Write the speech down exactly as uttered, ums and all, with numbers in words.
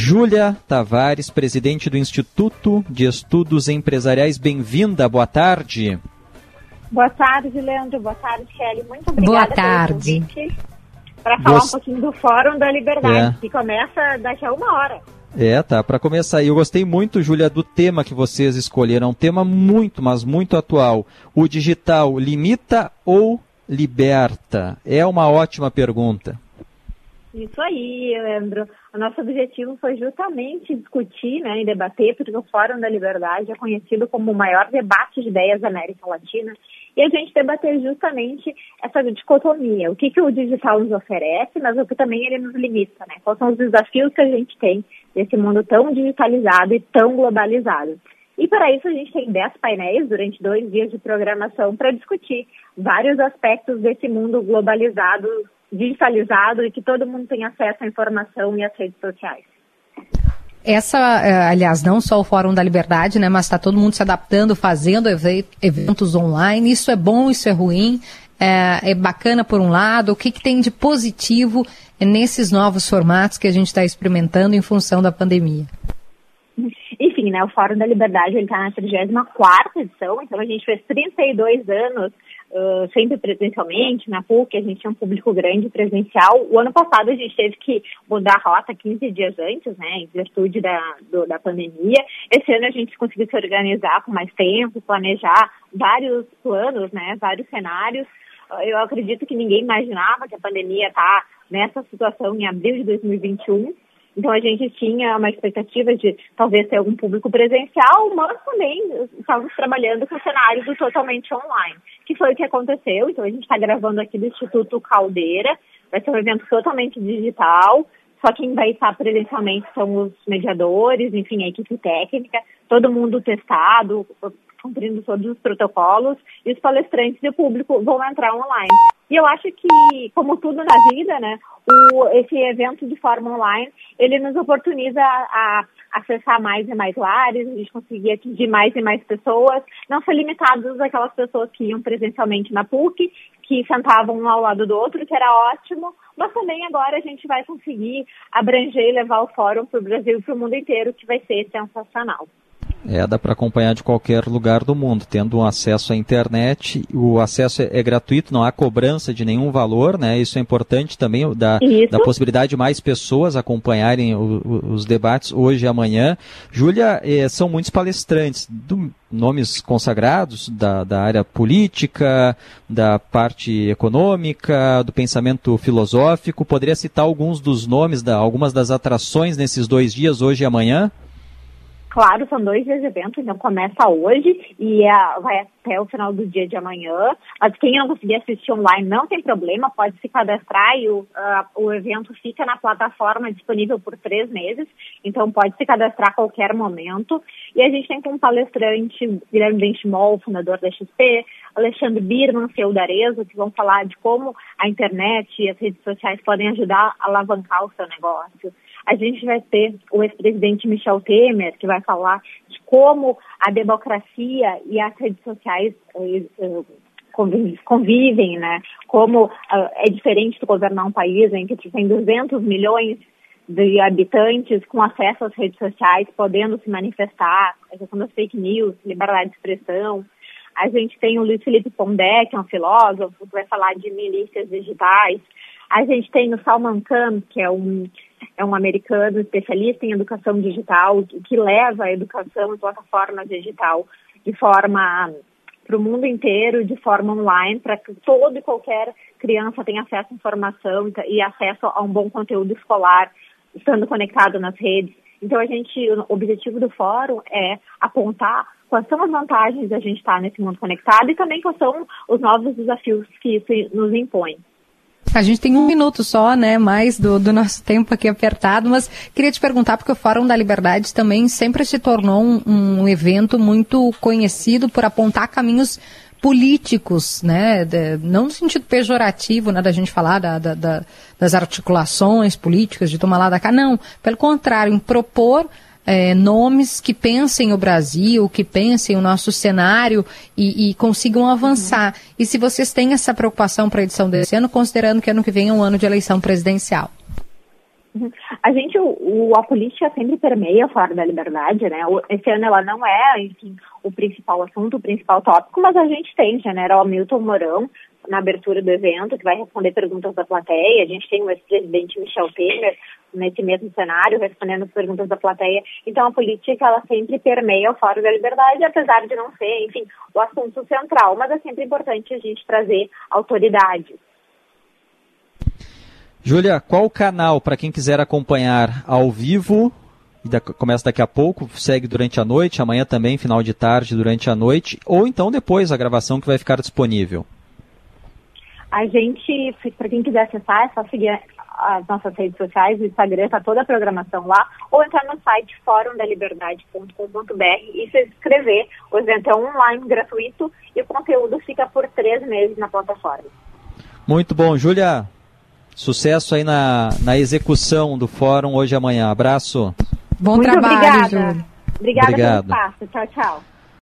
Júlia Tavares, presidente do Instituto de Estudos Empresariais. Bem-vinda, boa tarde. Boa tarde, Leandro. Boa tarde, Kelly. Muito obrigada boa tarde. Para falar Gost... um pouquinho do Fórum da Liberdade, é. que começa daqui a uma hora. É, tá, para começar, eu gostei muito, Júlia, do tema que vocês escolheram, um tema muito, mas muito atual. O digital limita ou liberta? É uma ótima pergunta. Isso aí, Leandro. O nosso objetivo foi justamente discutir, né, e debater, porque o Fórum da Liberdade é conhecido como o maior debate de ideias da América Latina, e a gente debater justamente essa dicotomia, o que, que o digital nos oferece, mas o que também ele nos limita, né? Quais são os desafios que a gente tem nesse mundo tão digitalizado e tão globalizado. E para isso a gente tem dez painéis durante dois dias de programação para discutir vários aspectos desse mundo globalizado, digitalizado e que todo mundo tem acesso à informação e às redes sociais. Essa, aliás, não só o Fórum da Liberdade, né, mas está todo mundo se adaptando, fazendo eventos online. Isso é bom, isso é ruim, é, é bacana por um lado. O que, que tem de positivo nesses novos formatos que a gente está experimentando em função da pandemia? Enfim, né, o Fórum da Liberdade está na trigésima quarta edição, então a gente fez trinta e dois anos Uh, sempre presencialmente, na P U C, a gente tinha um público grande presencial. O ano passado a gente teve que mudar a rota quinze dias antes, né, em virtude da, do, da pandemia. Esse ano a gente conseguiu se organizar com mais tempo, planejar vários planos, né, vários cenários. Uh, eu acredito que ninguém imaginava que a pandemia está nessa situação em abril de dois mil e vinte e um. Então, a gente tinha uma expectativa de talvez ter algum público presencial, mas também estávamos trabalhando com o cenário do totalmente online, que foi o que aconteceu. Então, a gente está gravando aqui do Instituto Caldeira, vai ser um evento totalmente digital, só quem vai estar presencialmente são os mediadores, enfim, a equipe técnica, todo mundo testado, cumprindo todos os protocolos, e os palestrantes e o público vão entrar online. E eu acho que, como tudo na vida, né, o, esse evento de forma online, ele nos oportuniza a, a acessar mais e mais lares, a gente conseguir atingir mais e mais pessoas, não ser limitados àquelas pessoas que iam presencialmente na P U C, que sentavam um ao lado do outro, que era ótimo, mas também agora a gente vai conseguir abranger e levar o fórum para o Brasil e para o mundo inteiro, que vai ser sensacional. É, dá para acompanhar de qualquer lugar do mundo, tendo um acesso à internet. O acesso é, é gratuito, não há cobrança de nenhum valor, né? Isso é importante também, da, da possibilidade de mais pessoas acompanharem o, o, os debates hoje e amanhã. Júlia, eh, são muitos palestrantes, do, nomes consagrados da, da área política, da parte econômica, do pensamento filosófico. Poderia citar alguns dos nomes, da, algumas das atrações nesses dois dias, hoje e amanhã? Claro, são dois dias de evento, então começa hoje e é, vai até o final do dia de amanhã. Mas quem não conseguir assistir online não tem problema, pode se cadastrar e o, uh, o evento fica na plataforma disponível por três meses, então pode se cadastrar a qualquer momento. E a gente tem como palestrante Guilherme Benchimol, fundador da X P, Alexandre Birman, C E O da Arezzo, que vão falar de como a internet e as redes sociais podem ajudar a alavancar o seu negócio. A gente vai ter o ex-presidente Michel Temer, que vai falar de como a democracia e as redes sociais uh, convivem, convivem, né? Como uh, é diferente de governar um país em que tem duzentos milhões de habitantes com acesso às redes sociais, podendo se manifestar, a questão das fake news, liberdade de expressão. A gente tem o Luiz Felipe Pondé, que é um filósofo, que vai falar de milícias digitais. A gente tem o Salman Khan, que é um, é um americano especialista em educação digital, que leva a educação e plataforma digital de forma para o mundo inteiro, de forma online, para que toda e qualquer criança tenha acesso à informação e acesso a um bom conteúdo escolar, estando conectado nas redes. Então, a gente, o objetivo do fórum é apontar quais são as vantagens da gente estar nesse mundo conectado e também quais são os novos desafios que isso nos impõe. A gente tem um minuto só, né, mais do, do nosso tempo aqui apertado, mas queria te perguntar, porque o Fórum da Liberdade também sempre se tornou um, um evento muito conhecido por apontar caminhos políticos, né, de, não no sentido pejorativo, né, da gente falar da, da, da, das articulações políticas, de tomar lá da cá, não, pelo contrário, em propor É, nomes que pensem o Brasil, que pensem o nosso cenário e, e consigam avançar. Uhum. E se vocês têm essa preocupação para a edição desse ano, considerando que ano que vem é um ano de eleição presidencial? A gente, o, a política sempre permeia o Fórum da Liberdade, né? Esse ano ela não é, enfim, o principal assunto, o principal tópico, mas a gente tem o general Hamilton Mourão na abertura do evento, que vai responder perguntas da plateia. A gente tem o ex-presidente Michel Temer nesse mesmo cenário, respondendo as perguntas da plateia. Então, a política, ela sempre permeia o Fórum da Liberdade, apesar de não ser, enfim, o assunto central, mas é sempre importante a gente trazer autoridade. Júlia, qual o canal para quem quiser acompanhar ao vivo? Da, começa daqui a pouco, segue durante a noite, amanhã também, final de tarde, durante a noite, ou então depois a gravação que vai ficar disponível? A gente, para quem quiser acessar, é só seguir as nossas redes sociais, o Instagram, está toda a programação lá, ou entrar no site fórum da liberdade ponto com ponto b r e se inscrever. O evento é online, gratuito, e o conteúdo fica por três meses na plataforma. Muito bom, Júlia. Sucesso aí na, na execução do fórum hoje e amanhã. Abraço. Bom Muito trabalho, obrigada. Júlia. Obrigada Obrigado. pelo espaço. Tchau, tchau.